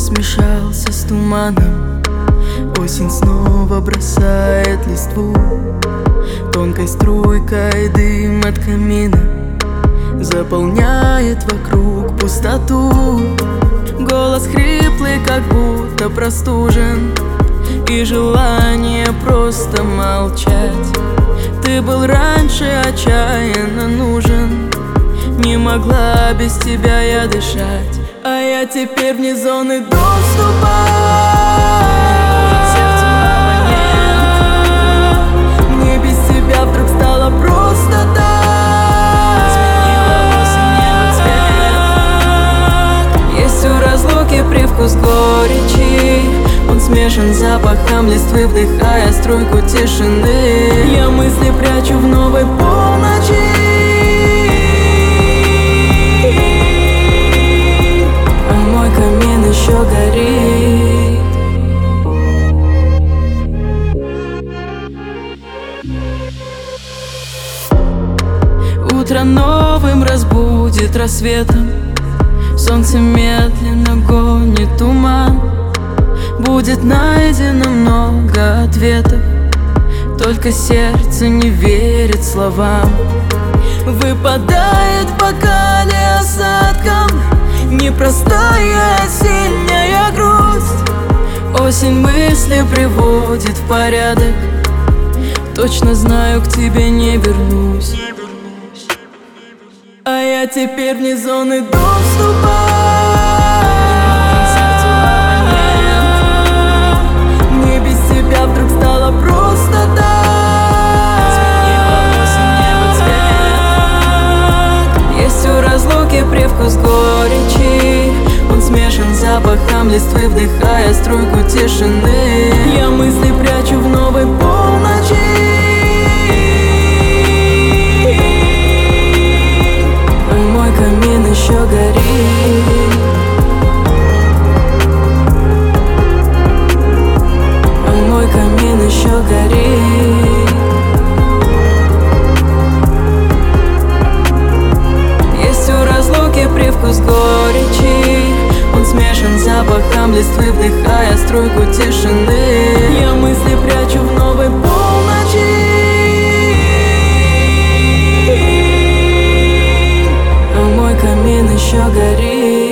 смешался с туманом. Осень снова бросает листву. Тонкой струйкой дым от камина заполняет вокруг пустоту. Голос хриплый, как будто простужен, и желание просто молчать. Ты был раньше отчаянно нужен, не могла без тебя я дышать. А я теперь вне зоны доступа. Мне без тебя вдруг стало просто так. Есть у разлуки привкус горечи, он смешан с запахом листвы, вдыхая струйку тишины. Я мысли прячу в новой полночи, а мой камин еще горит. Утро новым разбудит рассветом, солнце медленно гонит туман. Будет найдено много ответов, только сердце не верит словам. Выпадает в бокале осадком непростая осенняя грусть. Осень мысли приводит в порядок, точно знаю, к тебе не вернусь. А я теперь вне зоны доступа. Мне без тебя вдруг стало просто так. Есть у разлуки привкус горечи, он смешан с запахом листвы, вдыхая струйку тишины. Я мысли прячу в новой полночи, камин еще горит, а мой камин еще горит. Есть у разлуки привкус горечи, он смешан с запахом листвы, вдыхая струйку тишины. Я мысли прячу в новой полночи, камин еще горит.